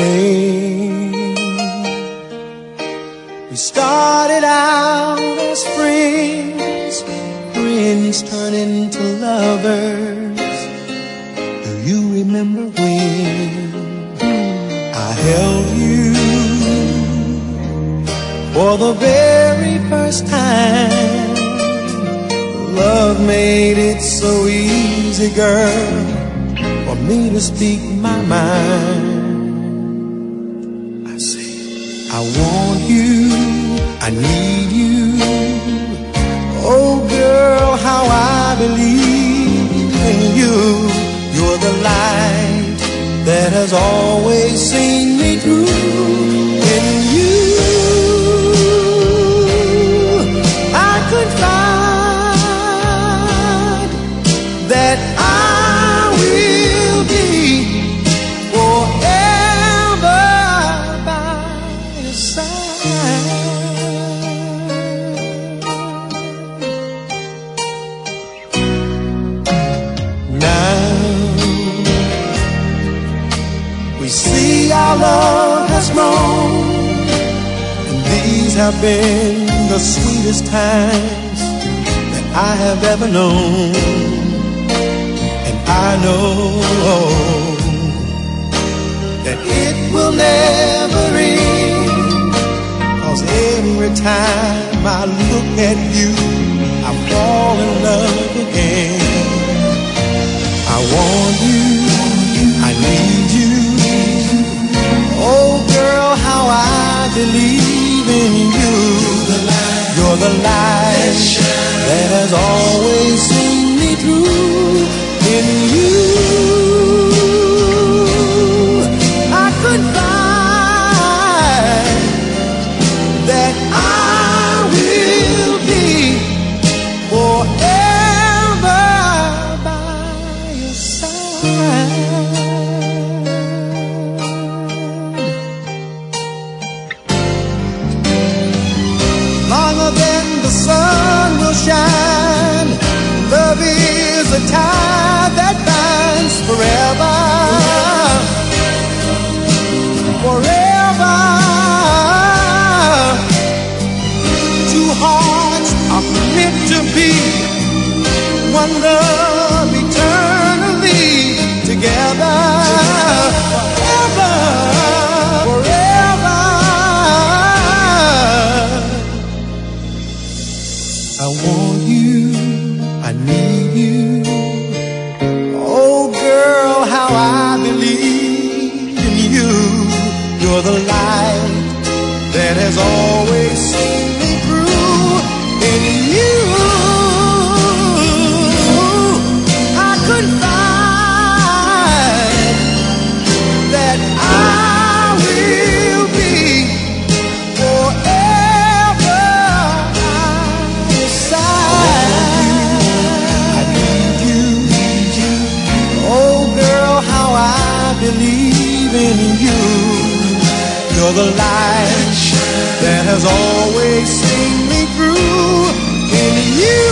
came. We started out as friends, friends turn into lovers. Do you remember when I held you for the very first time? Love made it so easy, girl, for me to speak my mind. I say, I want you, I need you. Oh girl, how I believe in you. You're the light that has always seen me through. In you I could find that I will be forever by your side. Now we see our love has grown, and these have been the sweetest times that I have ever known. I know that it will never end, 'cause every time I look at you, I fall in love again. I want you, I need you. Oh girl, how I believe in you. You're the light that has always seen me through. In you I could find that I will be forever by your side. Longer than the sun will shine, love is a tide that binds forever, forever. Two hearts are meant to be, one love eternally together, forever, forever. I want you, I need you. Oh girl, how I believe in you. You're the light that has always seen me through. In you I could find that I will be forever by your side. I need you. Oh girl, how I believe in you. You're the light that has always seen me through. In you